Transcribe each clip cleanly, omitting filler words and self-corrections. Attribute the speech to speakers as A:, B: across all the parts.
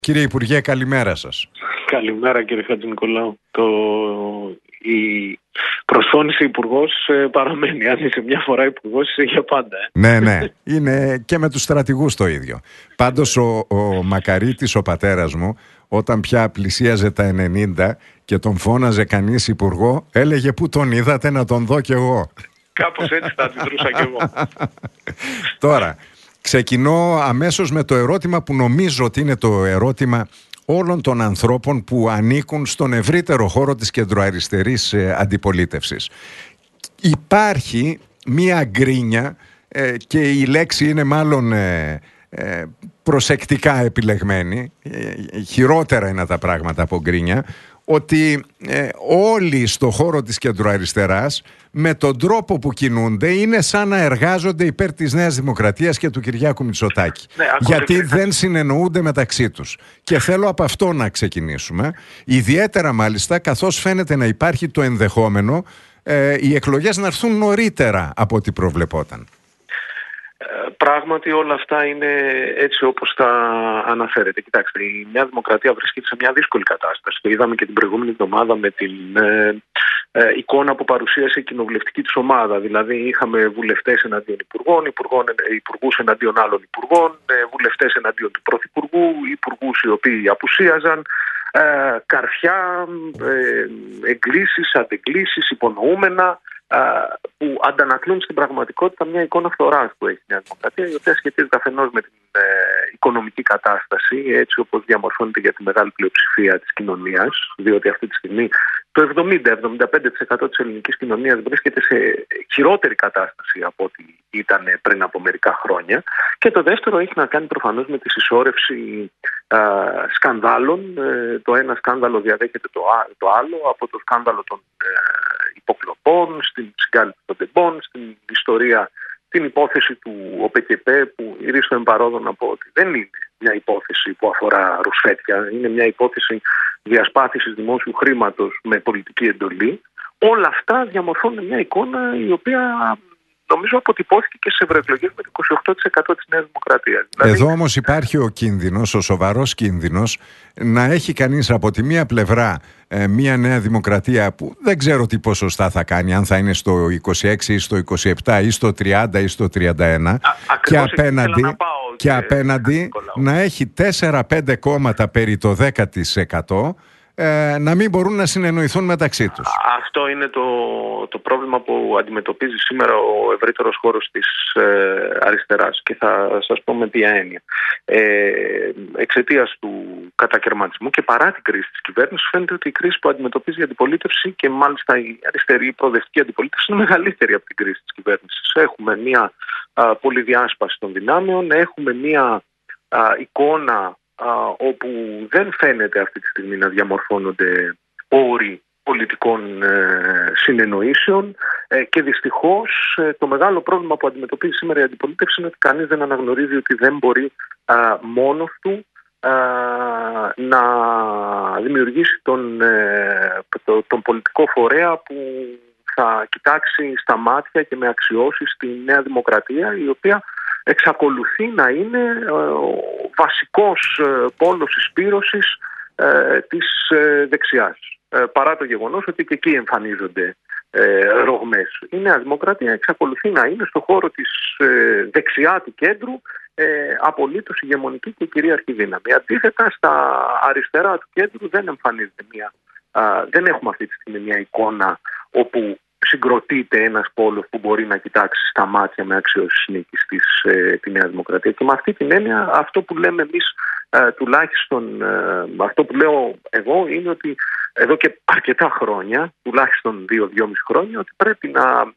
A: Κύριε Υπουργέ, καλημέρα σας.
B: Καλημέρα κύριε Χατζηνικολάου. Η προσφώνηση υπουργός παραμένει. Αν είσαι μια φορά υπουργός, είσαι για πάντα.
A: Ναι. Είναι και με τους στρατηγούς το ίδιο. Πάντως ο Μακαρίτης, ο πατέρας μου, όταν πια πλησίαζε τα 90 και τον φώναζε κανείς υπουργό, έλεγε «Πού τον είδατε να τον δω κι εγώ».
B: Κάπως έτσι θα αντιδρούσα κι εγώ.
A: Τώρα, ξεκινώ αμέσως με το ερώτημα που νομίζω ότι είναι το ερώτημα όλων των ανθρώπων που ανήκουν στον ευρύτερο χώρο της κεντροαριστερής αντιπολίτευσης. Υπάρχει μία γκρίνια και η λέξη είναι μάλλον προσεκτικά επιλεγμένη, χειρότερα είναι τα πράγματα από γκρίνια, ότι όλοι στο χώρο της κεντροαριστεράς με τον τρόπο που κινούνται είναι σαν να εργάζονται υπέρ της Νέας Δημοκρατίας και του Κυριάκου Μητσοτάκη. Γιατί δεν συνεννοούνται μεταξύ τους. Και θέλω από αυτό να ξεκινήσουμε. Ιδιαίτερα μάλιστα καθώς φαίνεται να υπάρχει το ενδεχόμενο οι εκλογές να έρθουν νωρίτερα από ό,τι προβλεπόταν.
B: Πράγματι όλα αυτά είναι έτσι όπως τα αναφέρετε. Κοιτάξτε, η Νέα Δημοκρατία βρίσκεται σε μια δύσκολη κατάσταση. Το είδαμε και την προηγούμενη εβδομάδα με την εικόνα που παρουσίασε η κοινοβουλευτική της ομάδα. Δηλαδή είχαμε βουλευτές εναντίον υπουργών, υπουργούς εναντίον άλλων υπουργών, βουλευτές εναντίον του πρωθυπουργού, υπουργούς οι οποίοι απουσίαζαν, καρφιά, εγκλήσεις, αντεγκλήσεις, υπονοούμενα, που αντανακλούν στην πραγματικότητα μια εικόνα φθοράς που έχει η Νέα Δημοκρατία, η οποία σχετίζεται αφενός με την οικονομική κατάσταση, έτσι όπως διαμορφώνεται για τη μεγάλη πλειοψηφία της κοινωνίας, διότι αυτή τη στιγμή το 70-75% της ελληνικής κοινωνίας βρίσκεται σε χειρότερη κατάσταση από ό,τι ήταν πριν από μερικά χρόνια. Και το δεύτερο έχει να κάνει προφανώς με τη συσσόρευση σκανδάλων. Το ένα σκάνδαλο διαδέχεται το άλλο, από το σκάνδαλο των υποκλοπών, στην συγκάλυψη των τεμπών, στην ιστορία, την υπόθεση του ΟΠΕΚΕΠΕ, που ηρίστο εμπαρόδο να πω ότι δεν είναι μια υπόθεση που αφορά ρουσφέτια, είναι μια υπόθεση διασπάθησης δημόσιου χρήματος με πολιτική εντολή. Όλα αυτά διαμορφώνουν μια εικόνα η οποία νομίζω αποτυπώθηκε και σε ευρωεκλογές με το 28% της Νέας Δημοκρατίας.
A: Εδώ όμως υπάρχει ο κίνδυνος, ο σοβαρός κίνδυνος, να έχει κανείς από τη μία πλευρά μια Νέα Δημοκρατία που δεν ξέρω τι ποσοστά θα κάνει, αν θα είναι στο 26 ή στο 27 ή στο 30 ή στο 31, και απέναντι να έχει 4-5 κόμματα περί το 10%, να μην μπορούν να συνεννοηθούν μεταξύ τους. Αυτό
B: είναι το πρόβλημα που αντιμετωπίζει σήμερα ο ευρύτερος χώρος της αριστεράς, και θα σας πω με ποια έννοια. Εξαιτίας του κατακαιρματισμού και παρά την κρίση της κυβέρνησης, φαίνεται ότι η κρίση που αντιμετωπίζει η αντιπολίτευση, και μάλιστα η αριστερή η προοδευτική αντιπολίτευση, είναι μεγαλύτερη από την κρίση της κυβέρνησης. Έχουμε μια πολυδιάσπαση των δυνάμεων, έχουμε μια εικόνα όπου δεν φαίνεται αυτή τη στιγμή να διαμορφώνονται όροι πολιτικών συνεννοήσεων, και δυστυχώς το μεγάλο πρόβλημα που αντιμετωπίζει σήμερα η αντιπολίτευση είναι ότι κανείς δεν αναγνωρίζει ότι δεν μπορεί μόνος του να δημιουργήσει τον πολιτικό φορέα που θα κοιτάξει στα μάτια και με αξιώσεις τη Νέα Δημοκρατία, η οποία εξακολουθεί να είναι ο βασικός πόλος εισπύρωσης της δεξιάς, παρά το γεγονός ότι και εκεί εμφανίζονται ρογμές. Η Νέα Δημοκρατία εξακολουθεί να είναι στο χώρο της δεξιά του κέντρου απολύτως ηγεμονική και κυρίαρχη δύναμη. Αντίθετα, στα αριστερά του κέντρου δεν εμφανίζεται δεν έχουμε αυτή τη στιγμή μια εικόνα όπου συγκροτείται ένας πόλος που μπορεί να κοιτάξει στα μάτια με αξιώσεις νίκης τη Νέα Δημοκρατία. Και με αυτή την έννοια, αυτό που λέμε εμείς, τουλάχιστον αυτό που λέω εγώ, είναι ότι εδώ και αρκετά χρόνια, τουλάχιστον 2-2,5 χρόνια, ότι πρέπει να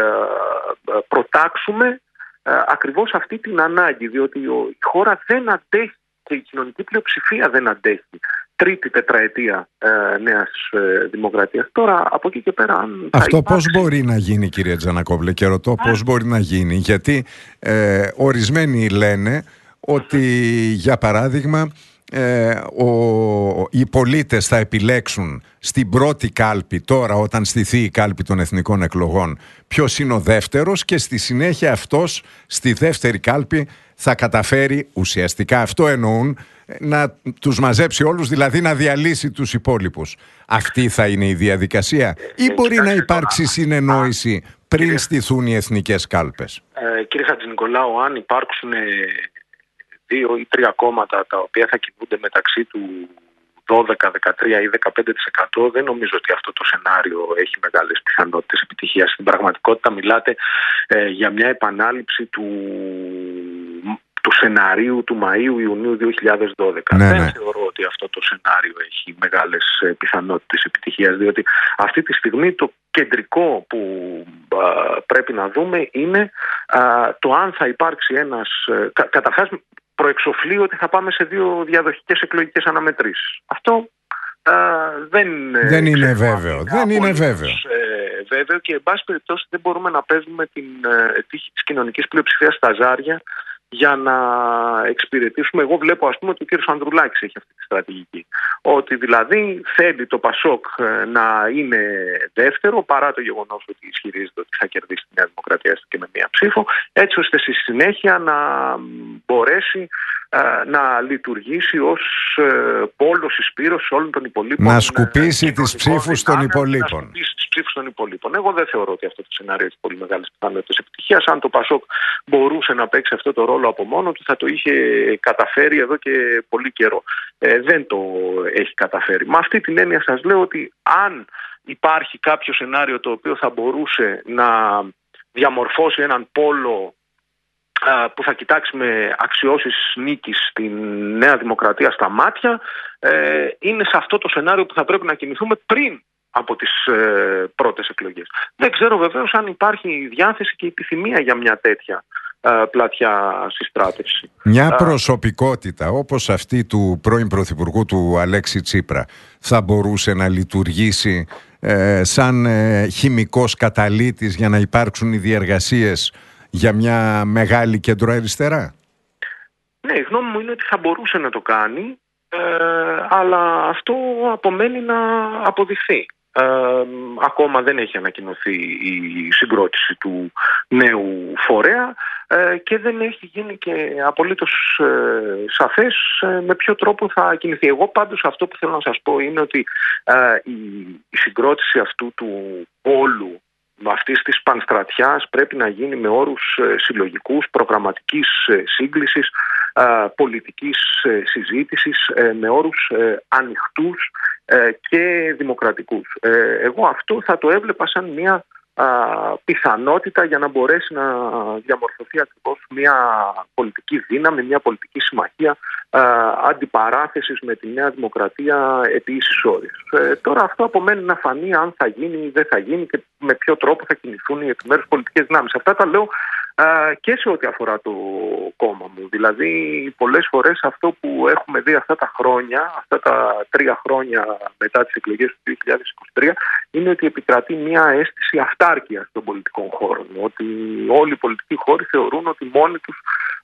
B: προτάξουμε ακριβώς αυτή την ανάγκη, διότι η χώρα δεν αντέχει και η κοινωνική πλειοψηφία δεν αντέχει τρίτη τετραετία Νέας Δημοκρατίας. Τώρα, από εκεί και πέρα...
A: Αυτό πώς μπορεί να γίνει, κύριε Τζανακόβλε, και ρωτώ πώς μπορεί να γίνει, γιατί ορισμένοι λένε ότι, για παράδειγμα, οι πολίτες θα επιλέξουν στην πρώτη κάλπη, τώρα όταν στηθεί η κάλπη των εθνικών εκλογών, ποιος είναι ο δεύτερος, και στη συνέχεια αυτός στη δεύτερη κάλπη θα καταφέρει, ουσιαστικά αυτό εννοούν, να τους μαζέψει όλους, δηλαδή να διαλύσει τους υπόλοιπους. Αυτή θα είναι η διαδικασία ή μπορεί να υπάρξει συνεννόηση πριν στηθούν οι εθνικές κάλπες?
B: Κύριε Χατζηνικολάου, αν υπάρξουν 2 ή 3 κόμματα τα οποία θα κινούνται μεταξύ του 12, 13 ή 15%, δεν νομίζω ότι αυτό το σενάριο έχει μεγάλες πιθανότητες επιτυχίας. Στην πραγματικότητα μιλάτε για μια επανάληψη του σεναρίου του Μαΐου-Ιουνίου 2012. Δεν θεωρώ ότι αυτό το σενάριο έχει μεγάλες πιθανότητες επιτυχίας, διότι αυτή τη στιγμή το κεντρικό που πρέπει να δούμε είναι το αν θα υπάρξει ένας... Καταρχάς, προεξοφλεί ότι θα πάμε σε 2 διαδοχικές εκλογικές αναμετρήσεις. Αυτό δεν είναι βέβαιο.
A: Δεν είναι βέβαιο.
B: Βέβαιο και εν πάση περιπτώσει δεν μπορούμε να παίζουμε την τύχη της κοινωνικής πλειοψηφίας στα ζάρια για να εξυπηρετήσουμε. Εγώ βλέπω, ας πούμε, ότι ο κ. Ανδρουλάκης έχει αυτή τη στρατηγική. Ότι δηλαδή θέλει το Πασόκ να είναι δεύτερο, παρά το γεγονός ότι ισχυρίζεται ότι θα κερδίσει τη Νέα Δημοκρατία και με 1 ψήφο, έτσι ώστε στη συνέχεια να μπορέσει να λειτουργήσει ως πόλος εισπύρωσης όλων των υπολείπων.
A: Να σκουπίσει τις ψήφους των υπολείπων.
B: Εγώ δεν θεωρώ ότι αυτό το σενάριο έχει πολύ μεγάλες πιθανότητες επιτυχίας. Αν το Πασόκ μπορούσε να παίξει αυτό το ρόλο από μόνο του, θα το είχε καταφέρει εδώ και πολύ καιρό. Δεν το έχει καταφέρει. Με αυτή την έννοια σας λέω ότι αν υπάρχει κάποιο σενάριο το οποίο θα μπορούσε να διαμορφώσει έναν πόλο που θα κοιτάξει με αξιώσεις νίκης στην Νέα Δημοκρατία στα μάτια, είναι σε αυτό το σενάριο που θα πρέπει να κινηθούμε πριν από τις πρώτες εκλογές. Δεν ξέρω βεβαίως αν υπάρχει διάθεση και επιθυμία για μια τέτοια πλατιά συστράτευση.
A: Μια προσωπικότητα όπως αυτή του πρώην Πρωθυπουργού του Αλέξη Τσίπρα θα μπορούσε να λειτουργήσει σαν χημικός καταλύτης για να υπάρξουν οι διεργασίες για μια μεγάλη κεντροαριστερά?
B: Ναι, η γνώμη μου είναι ότι θα μπορούσε να το κάνει, αλλά αυτό απομένει να αποδειχθεί. Ακόμα δεν έχει ανακοινωθεί η συγκρότηση του νέου φορέα και δεν έχει γίνει και απολύτως σαφές με ποιο τρόπο θα κινηθεί. Εγώ πάντως αυτό που θέλω να σας πω είναι ότι η συγκρότηση αυτού του πόλου, αυτής της πανστρατιάς, πρέπει να γίνει με όρους συλλογικούς, προγραμματικής σύγκλησης, πολιτικής συζήτησης, με όρους ανοιχτούς και δημοκρατικούς. Εγώ αυτό θα το έβλεπα σαν μια πιθανότητα για να μπορέσει να διαμορφωθεί ακριβώς μια πολιτική δύναμη, μια πολιτική συμμαχία αντιπαράθεσης με τη Νέα Δημοκρατία επί ίσης όρης. Τώρα αυτό απομένει να φανεί αν θα γίνει ή δεν θα γίνει και με ποιο τρόπο θα κινηθούν οι επιμέρους πολιτικές δυνάμεις. Αυτά τα λέω και σε ό,τι αφορά το κόμμα μου. Δηλαδή πολλές φορές αυτό που έχουμε δει αυτά τα χρόνια, αυτά τα 3 χρόνια μετά τις εκλογές του 2023, είναι ότι επικρατεί μια αίσθηση αυτάρκειας των πολιτικών χώρων. Ότι όλοι οι πολιτικοί χώροι θεωρούν ότι μόνοι τους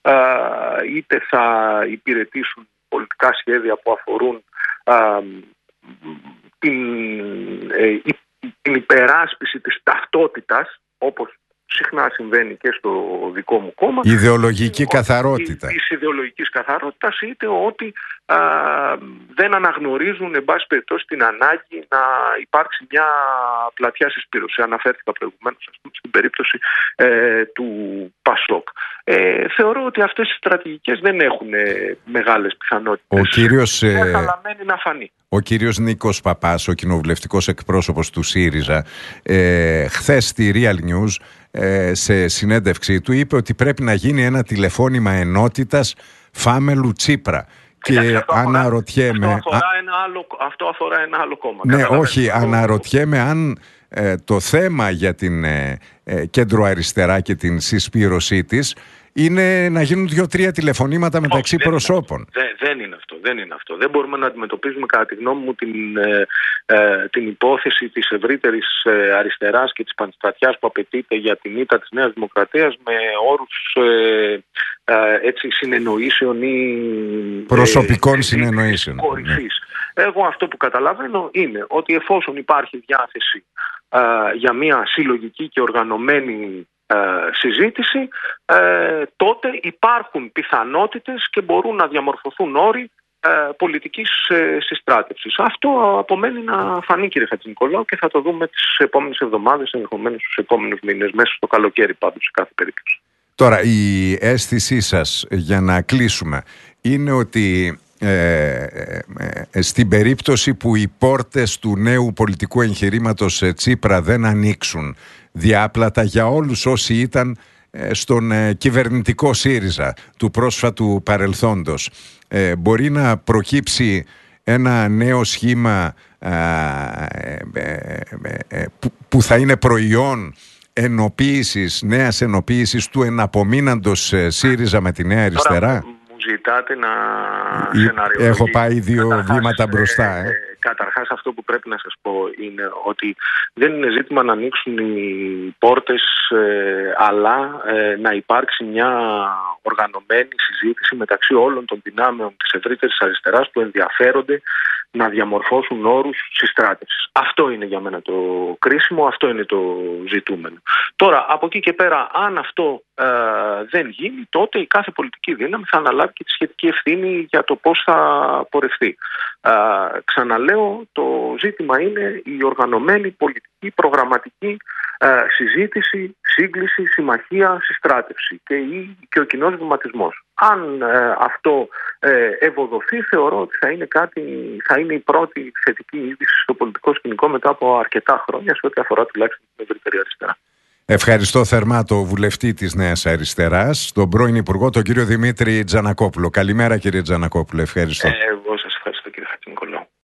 B: είτε θα υπηρετήσουν πολιτικά σχέδια που αφορούν την υπεράσπιση της ταυτότητας, όπως συχνά συμβαίνει και στο δικό μου κόμμα.
A: Ιδεολογική καθαρότητα.
B: Της ιδεολογικής καθαρότητας, είτε ότι δεν αναγνωρίζουν, εν πάση περιπτώσει, την ανάγκη να υπάρξει μια πλατιά συσπήρωση. Αναφέρθηκα προηγουμένως, ας πούμε, στην περίπτωση του Πασόκ. Θεωρώ ότι αυτές οι στρατηγικές δεν έχουν μεγάλες πιθανότητες. Αλλά μένει να φανεί.
A: Ο κύριος Νίκος Παπάς, ο κοινοβουλευτικός εκπρόσωπος του ΣΥΡΙΖΑ, χθες στη Real News, σε συνέντευξή του, είπε ότι πρέπει να γίνει ένα τηλεφώνημα ενότητας Φάμελου Τσίπρα. Και αναρωτιέμαι...
B: Αυτό αφορά ένα άλλο κόμμα.
A: Ναι, όχι, αναρωτιέμαι αν το θέμα για την κέντρο-αριστερά και την συσπήρωσή της είναι να γίνουν 2-3 τηλεφωνήματα μεταξύ προσώπων.
B: Δεν είναι αυτό. Δεν μπορούμε να αντιμετωπίζουμε, κατά τη γνώμη μου, την υπόθεση της ευρύτερης αριστεράς και της πανστρατιάς που απαιτείται για την ήττα της Νέας Δημοκρατίας με όρους συνεννοήσεων ή
A: προσωπικών συνεννοήσεων.
B: Κορυφής. Εγώ αυτό που καταλαβαίνω είναι ότι εφόσον υπάρχει διάθεση για μια συλλογική και οργανωμένη συζήτηση, τότε υπάρχουν πιθανότητες και μπορούν να διαμορφωθούν όροι πολιτικής συστράτευσης. Αυτό απομένει να φανεί, κύριε Χατζηνικολάου, και θα το δούμε τις επόμενες εβδομάδες, ενδεχομένως τους επόμενους μήνες, μέσα στο καλοκαίρι πάντως σε κάθε περίπτωση.
A: Τώρα, η αίσθησή σας, για να κλείσουμε, είναι ότι στην περίπτωση που οι πόρτες του νέου πολιτικού εγχειρήματος Τσίπρα δεν ανοίξουν διάπλατα για όλους όσοι ήταν στον κυβερνητικό ΣΥΡΙΖΑ του πρόσφατου παρελθόντος, μπορεί να προκύψει ένα νέο σχήμα που θα είναι προϊόν νέας ενοποίησης του εναπομείναντος ΣΥΡΙΖΑ με τη Νέα Αριστερά?
B: Ζητάτε να σεναριολογήσω.
A: Έχω πάει 2 βήματα μπροστά.
B: Καταρχάς, αυτό που πρέπει να σας πω είναι ότι δεν είναι ζήτημα να ανοίξουν οι πόρτες, αλλά να υπάρξει μια οργανωμένη συζήτηση μεταξύ όλων των δυνάμεων της ευρύτερης αριστεράς που ενδιαφέρονται να διαμορφώσουν όρους συστράτευσης. Αυτό είναι για μένα το κρίσιμο, αυτό είναι το ζητούμενο. Τώρα, από εκεί και πέρα, αν αυτό δεν γίνει, τότε η κάθε πολιτική δύναμη θα αναλάβει και τη σχετική ευθύνη για το πώς θα πορευτεί. Ξαναλέω, το ζήτημα είναι η οργανωμένη πολιτική, προγραμματική συζήτηση, σύγκληση, συμμαχία, συστράτευση και ο κοινός βηματισμός. Αν αυτό ευοδοθεί, θεωρώ ότι θα είναι η πρώτη θετική είδηση στο πολιτικό σκηνικό μετά από αρκετά χρόνια, σε ό,τι αφορά τουλάχιστον την ευρύτερη αριστερά.
A: Ευχαριστώ θερμά το βουλευτή της Νέας Αριστεράς, τον πρώην Υπουργό, τον κύριο Δημήτρη Τζανακόπουλο. Καλημέρα, κύριε Τζανακόπουλο. Ευχαριστώ.